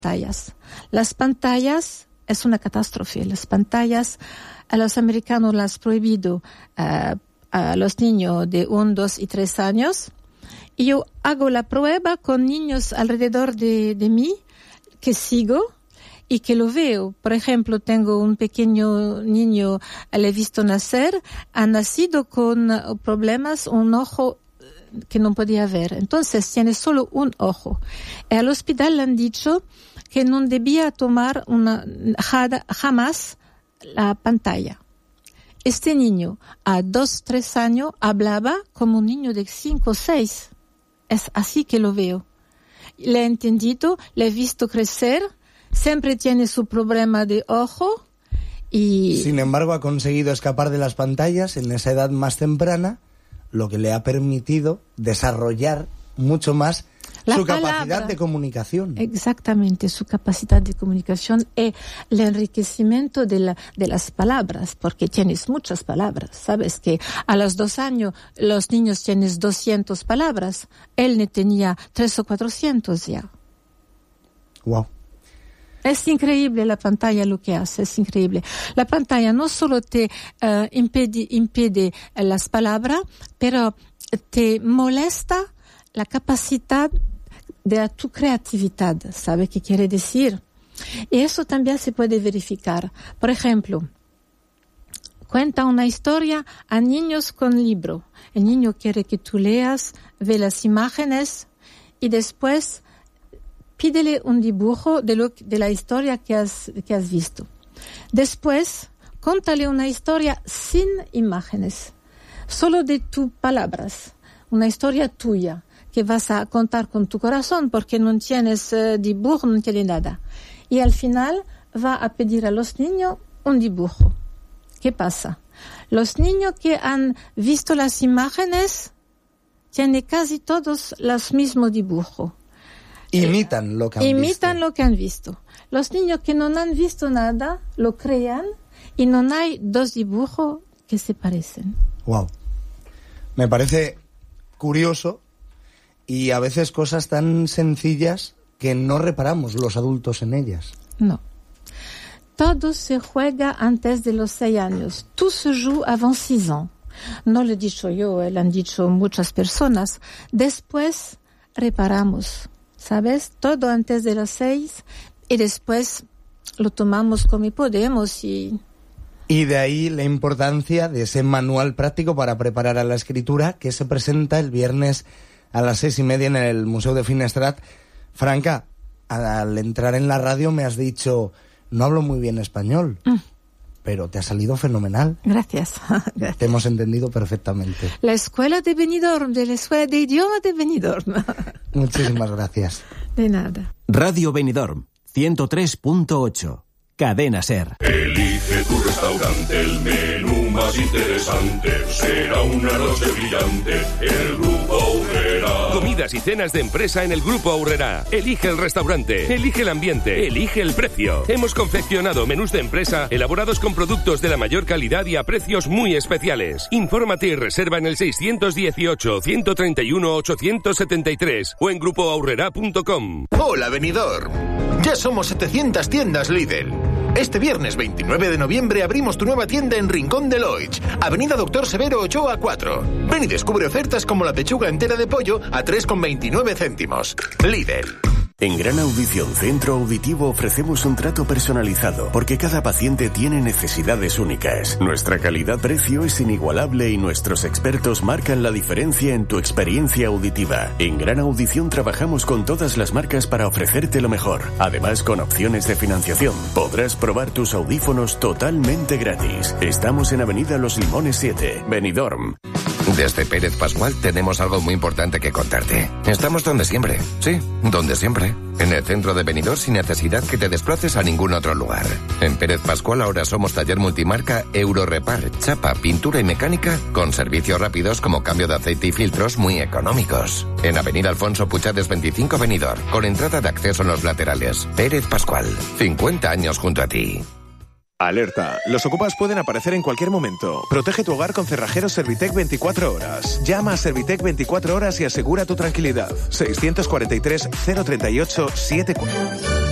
pantallas. Las pantallas es una catástrofe. Las pantallas a los americanos las han prohibido a los niños de 1, 2 y 3 años. Y yo hago la prueba con niños alrededor de mí que sigo y que lo veo. Por ejemplo, tengo un pequeño niño, le he visto nacer, ha nacido con problemas, un ojo que no podía ver. Entonces tiene solo un ojo. Y al hospital le han dicho que no debía tomar jamás la pantalla. Este niño a 2, 3 años hablaba como un niño de 5 o 6. Es así que lo veo. Le he entendido, le he visto crecer, siempre tiene su problema de ojo y... Sin embargo, ha conseguido escapar de las pantallas en esa edad más temprana, lo que le ha permitido desarrollar mucho más su capacidad de comunicación. Exactamente, su capacidad de comunicación y el enriquecimiento de las palabras, porque tienes muchas palabras. Sabes que a los 2 años los niños tienen 200 palabras. Él ne tenía 300 o 400 ya. Wow. Es increíble la pantalla lo que hace, es increíble. La pantalla no solo te impide las palabras, pero te molesta la capacidad de tu creatividad, ¿sabe qué quiere decir? Y eso también se puede verificar. Por ejemplo, cuenta una historia a niños con libro. El niño quiere que tú leas, ve las imágenes y después pídele un dibujo de la historia que has visto. Después, contale una historia sin imágenes, solo de tus palabras, una historia tuya, que vas a contar con tu corazón porque no tienes dibujo, no tienes nada. Y al final va a pedir a los niños un dibujo. ¿Qué pasa? Los niños que han visto las imágenes tienen casi todos los mismos dibujos. Imitan lo que han visto. Los niños que no han visto nada lo crean y no hay 2 dibujos que se parecen. Wow. Me parece curioso. Y a veces cosas tan sencillas que no reparamos los adultos en ellas. No. Todo se juega antes de los 6 años. Tout se joue avant 6 ans. No lo he dicho yo, lo han dicho muchas personas. Después reparamos, ¿sabes? Todo antes de los 6 y después lo tomamos como podemos y de ahí la importancia de ese manual práctico para preparar a la escritura que se presenta el viernes a las 6:30 en el Museo de Finestrat. Franca, al entrar en la radio me has dicho, no hablo muy bien español, pero te ha salido fenomenal. Gracias. Te hemos entendido perfectamente. La escuela de Benidorm, de la escuela de idioma de Benidorm. Muchísimas gracias. De nada. Radio Benidorm, 103.8. Cadena SER. Elige tu restaurante, el menú más interesante. Será una noche brillante, el Grupo Aurrera. Comidas y cenas de empresa en el Grupo Aurrera. Elige el restaurante, elige el ambiente, elige el precio. Hemos confeccionado menús de empresa elaborados con productos de la mayor calidad y a precios muy especiales. Infórmate y reserva en el 618-131-873 o en grupoaurrera.com. Hola, Benidorm. Ya somos 700 tiendas Lidl. Este viernes 29 de noviembre abrimos tu nueva tienda en Rincón de Loich, Avenida Doctor Severo Ochoa 4. Ven y descubre ofertas como la pechuga entera de pollo a 3,29 céntimos. Lidl. En Gran Audición Centro Auditivo ofrecemos un trato personalizado porque cada paciente tiene necesidades únicas. Nuestra calidad-precio es inigualable y nuestros expertos marcan la diferencia en tu experiencia auditiva. En Gran Audición trabajamos con todas las marcas para ofrecerte lo mejor. Además, con opciones de financiación, podrás probar tus audífonos totalmente gratis. Estamos en Avenida Los Limones 7, Benidorm. Desde Pérez Pascual tenemos algo muy importante que contarte. Estamos donde siempre. Sí, donde siempre. En el centro de Benidorm sin necesidad que te desplaces a ningún otro lugar. En Pérez Pascual ahora somos taller multimarca Eurorepar, chapa, pintura y mecánica con servicios rápidos como cambio de aceite y filtros muy económicos. En Avenida Alfonso Puchades 25 Benidorm, con entrada de acceso en los laterales. Pérez Pascual, 50 años junto a ti. Alerta. Los ocupas pueden aparecer en cualquier momento. Protege tu hogar con cerrajeros Servitec 24 horas. Llama a Servitec 24 horas y asegura tu tranquilidad. 643 038 74.